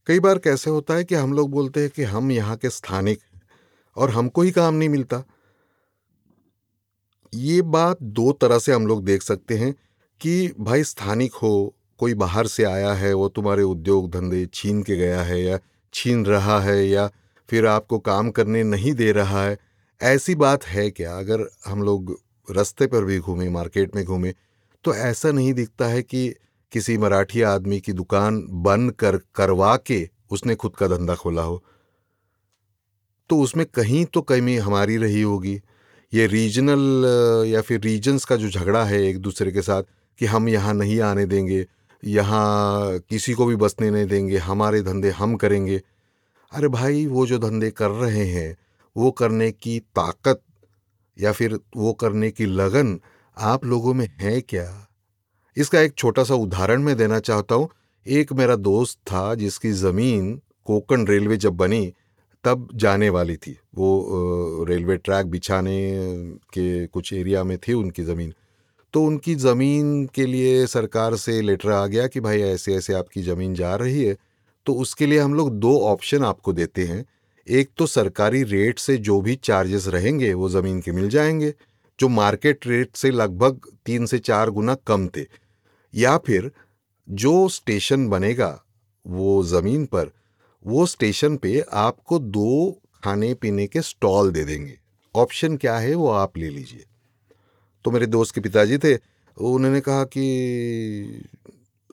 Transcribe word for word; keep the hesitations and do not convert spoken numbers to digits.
कई बार कैसे होता है कि हम लोग बोलते हैं कि हम यहाँ के स्थानिक हैं और हमको ही काम नहीं मिलता। ये बात दो तरह से हम लोग देख सकते हैं कि भाई स्थानिक हो, कोई बाहर से आया है, वो तुम्हारे उद्योग धंधे छीन के गया है या छीन रहा है या फिर आपको काम करने नहीं दे रहा है। ऐसी बात है क्या? अगर हम लोग रास्ते पर भी घूमें, मार्केट में घूमें, तो ऐसा नहीं दिखता है कि किसी मराठी आदमी की दुकान बंद कर करवा के उसने खुद का धंधा खोला हो। तो उसमें कहीं तो कमी हमारी रही होगी। ये रीजनल या फिर रीजन्स का जो झगड़ा है एक दूसरे के साथ कि हम यहाँ नहीं आने देंगे, यहाँ किसी को भी बसने नहीं देंगे, हमारे धंधे हम करेंगे। अरे भाई, वो जो धंधे कर रहे हैं, वो करने की ताकत या फिर वो करने की लगन आप लोगों में है क्या? इसका एक छोटा सा उदाहरण मैं देना चाहता हूँ। एक मेरा दोस्त था जिसकी ज़मीन कोंकण रेलवे जब बनी तब जाने वाली थी। वो अ, रेलवे ट्रैक बिछाने के कुछ एरिया में थी उनकी ज़मीन। तो उनकी ज़मीन के लिए सरकार से लेटर आ गया कि भाई ऐसे ऐसे आपकी ज़मीन जा रही है, तो उसके लिए हम लोग दो ऑप्शन आपको देते हैं। एक तो सरकारी रेट से जो भी चार्जेस रहेंगे वो ज़मीन के मिल जाएंगे, जो मार्केट रेट से लगभग तीन से चार गुना कम थे। या फिर जो स्टेशन बनेगा वो ज़मीन पर, वो स्टेशन पे आपको दो खाने पीने के स्टॉल दे देंगे। ऑप्शन क्या है वो आप ले लीजिए। तो मेरे दोस्त के पिताजी थे, उन्होंने कहा कि